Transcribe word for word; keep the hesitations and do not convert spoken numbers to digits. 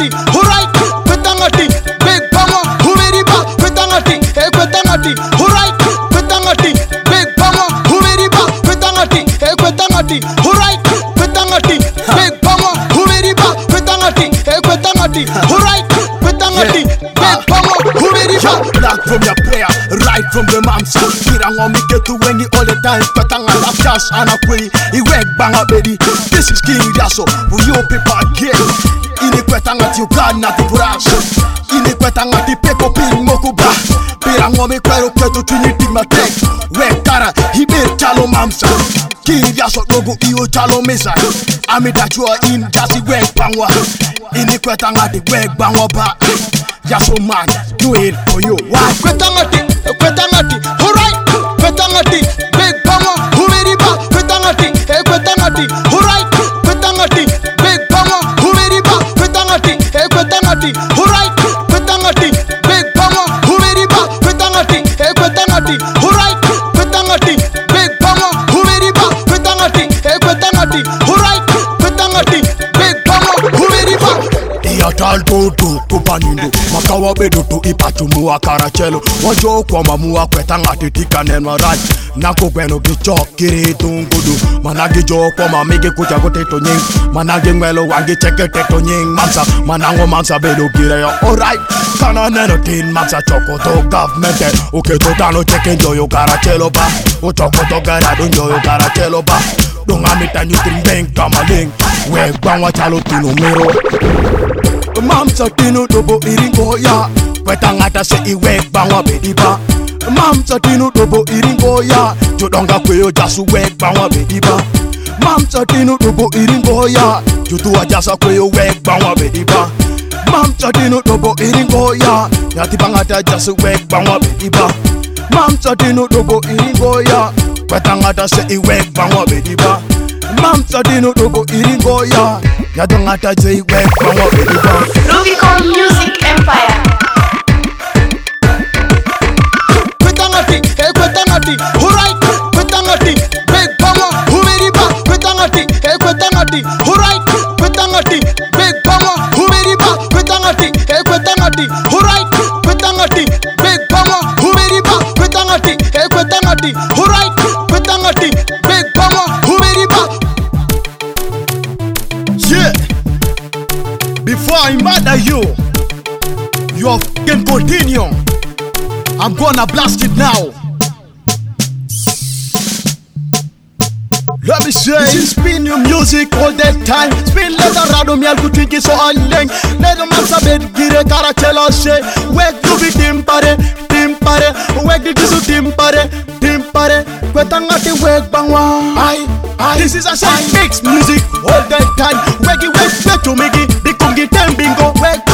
kwetangati, alright, kwetangati, big power, humeriba, kwetangati, eh kwetangati, alright, kwetangati, big power, humeriba, kwetangati, eh kwetangati, alright, kwetangati, big power, humeriba, kwetangati, eh kwetangati, alright, kwetangati, big power, humeriba. Black from your prayer, right from the mamsa. Kirang on me get to when all the time, kwetanga la cash and a pray. He wake banga baby. This is King Yaso, for you people again. Ini kwetanga ti ukana ti puraso. Ini kwetanga ti peko pin mokuba. Pirang on me kwero keto trinity matek. Wek kara, he be chalo mamsa. King Yaso logo iyo chalo mesa. Ami that you are in jasi wek bangwa. Ini kwetanga ti wek bangwa ba. Yaso man, do it for you. Why? Kwetangati, kwetangati, alright, kwetangati, big power, humeriba, kwetangati, eh kwetangati, alright, kwetangati, big power, humeriba, kwetangati, eh kwetangati, alright, kwetangati, big power, humeriba, kwetangati, eh kwetangati, alright, kwetangati, big power, humeriba, kwetangati, eh kwetangati, alright, kwetangati, big power, humeriba. Iyatal toto kupanindo makawa bedo to ipachumu akarachelo wajo kwa mamu akwetanga titika nenwa right nako gweno gicho kiri tungudu managi jo kwa mamige kucha goteto nying managi ngwelo wangi cheke teto nying mamsa manango mamsa bedo gire yo alright kana neno tin mamsa choko to government uke to tano cheke njoyo karachelo ba o choko to garado njoyo karachelo ba donga mitanyu timbeng kamaling we gwanwa chalo tinumero Mamsa tinu dobo iringo ya kwetangata se iwe bangwa bediba Mamsa tinu dobo iringo ya jodonga kweyo jasu we bangwa bediba Mamsa tinu dobo iringo ya jutu ajasa kweyo we bangwa bediba Mamsa tinu dobo iringo ya yati bangata jasu we bangwa bediba Mamsa tinu dobo iringo ya kwetangata se iwe bangwa bediba Mamsa tinu dobo iringo ya yadongata se iwe bangwa bediba Rubicon Music Empire. Kwetangati, eh kwetangati, alright, kwetangati, big power, humeriba, kwetangati, eh kwetangati, alright, kwetangati, big power, humeriba, kwetangati, eh kwetangati, alright, kwetangati, big power, humeriba, kwetangati, eh kwetangati, alright, kwetangati, big power, humeriba. Yeah. Before I murder you, you can continue. I'm gonna blast it now. Let me say, this is spin your music all the time. Spin leather rado miel kutinki so aleng. Let them answer bed gire karachela she. Wek you be timpare, timpare. Wek di disu timpare, timpare. Kwetangati wek bangwa. I, I, this is a shine mix music all the time. Wek you wek to migi, the kungi tembingo. Wek